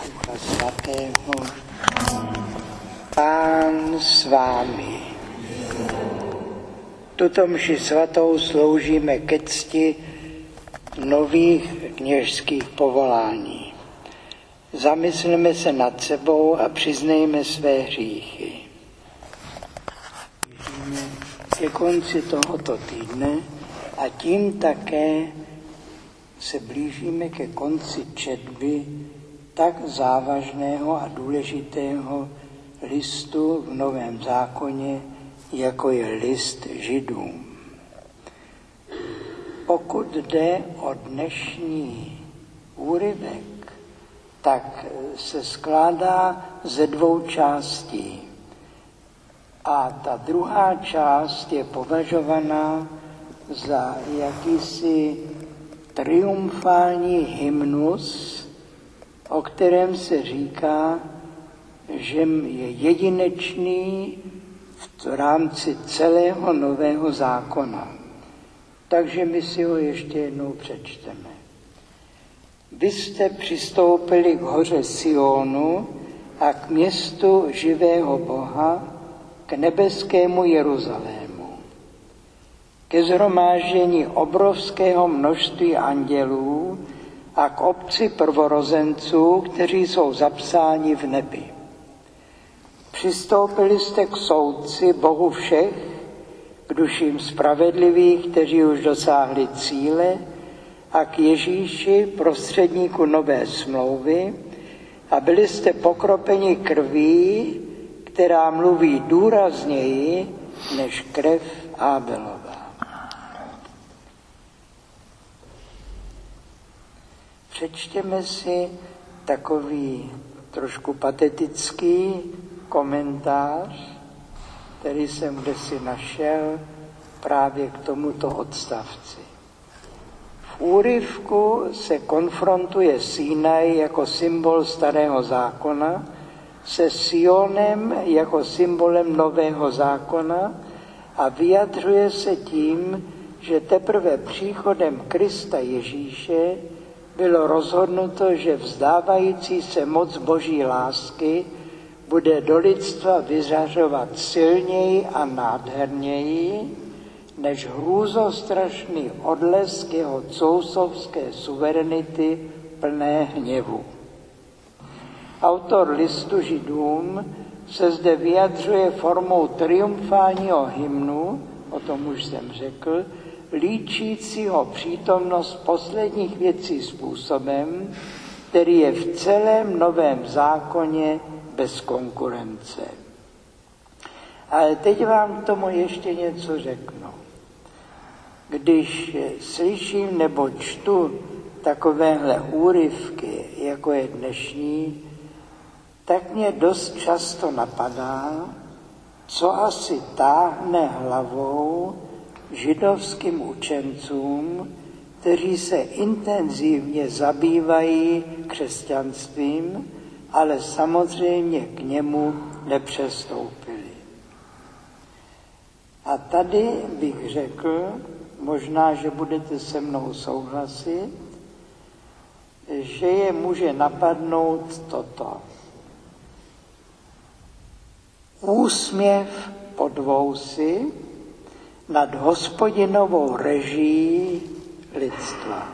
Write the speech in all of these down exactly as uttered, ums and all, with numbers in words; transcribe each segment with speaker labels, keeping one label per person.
Speaker 1: Ducha Svatého. Pán s vámi. Tuto mši svatou sloužíme ke cti nových kněžských povolání. Zamysleme se nad sebou a přiznejme své hříchy. Ke konci tohoto týdne a tím také se blížíme ke konci četby tak závažného a důležitého listu v Novém zákoně, jako je list Židům. Pokud jde o dnešní úryvek, tak se skládá ze dvou částí. A ta druhá část je považovaná za jakýsi triumfální hymnus, o kterém se říká, že je jedinečný v rámci celého Nového zákona. Takže my si ho ještě jednou přečteme. Vy jste přistoupili k hoře Sionu a k městu živého Boha, k nebeskému Jeruzalému, ke shromáždění obrovského množství andělů a k obci prvorozenců, kteří jsou zapsáni v nebi. Přistoupili jste k soudci Bohu všech, k duším spravedlivých, kteří už dosáhli cíle, a k Ježíši, prostředníku nové smlouvy, a byli jste pokropeni krví, která mluví důrazněji než krev Ábelová. Přečtěme si takový trošku patetický komentář, který jsem kdesi našel právě k tomuto odstavci. V úryvku se konfrontuje Sinaj jako symbol starého zákona se Sionem jako symbolem nového zákona a vyjadřuje se tím, že teprve příchodem Krista Ježíše bylo rozhodnuto, že vzdávající se moc Boží lásky bude do lidstva vyřařovat silněji a nádherněji, než hrůzostrašný odlesk jeho cousovské suverenity plné hněvu. Autor listu Židům se zde vyjadřuje formou triumfálního hymnu, o tom už jsem řekl, líčícího přítomnost posledních věcí způsobem, který je v celém Novém zákoně bez konkurence. Ale teď vám k tomu ještě něco řeknu. Když slyším nebo čtu takovéhle úryvky, jako je dnešní, tak mě dost často napadá, co asi táhne hlavou židovským učencům, kteří se intenzivně zabývají křesťanstvím, ale samozřejmě k němu nepřestoupili. A tady bych řekl, možná, že budete se mnou souhlasit, že je může napadnout toto. Úsměv pod vousy nad Hospodinovou režií lidstva.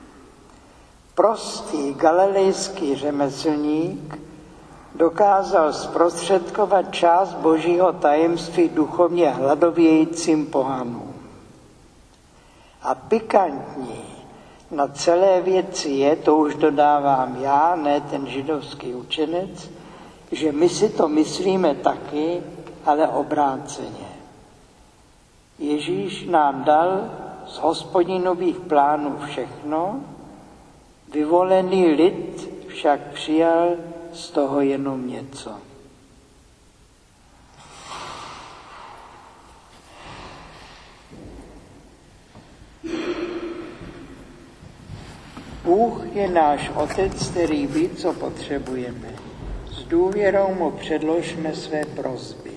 Speaker 1: Prostý galilejský řemeslník dokázal zprostředkovat část Božího tajemství duchovně hladovějícím pohanům. A pikantní na celé věci je, to už dodávám já, ne ten židovský učenec, že my si to myslíme taky, ale obráceně. Ježíš nám dal z Hospodinových plánů všechno, vyvolený lid však přijal z toho jenom něco. Bůh je náš Otec, který ví, co potřebujeme. S důvěrou mu předložme své prosby.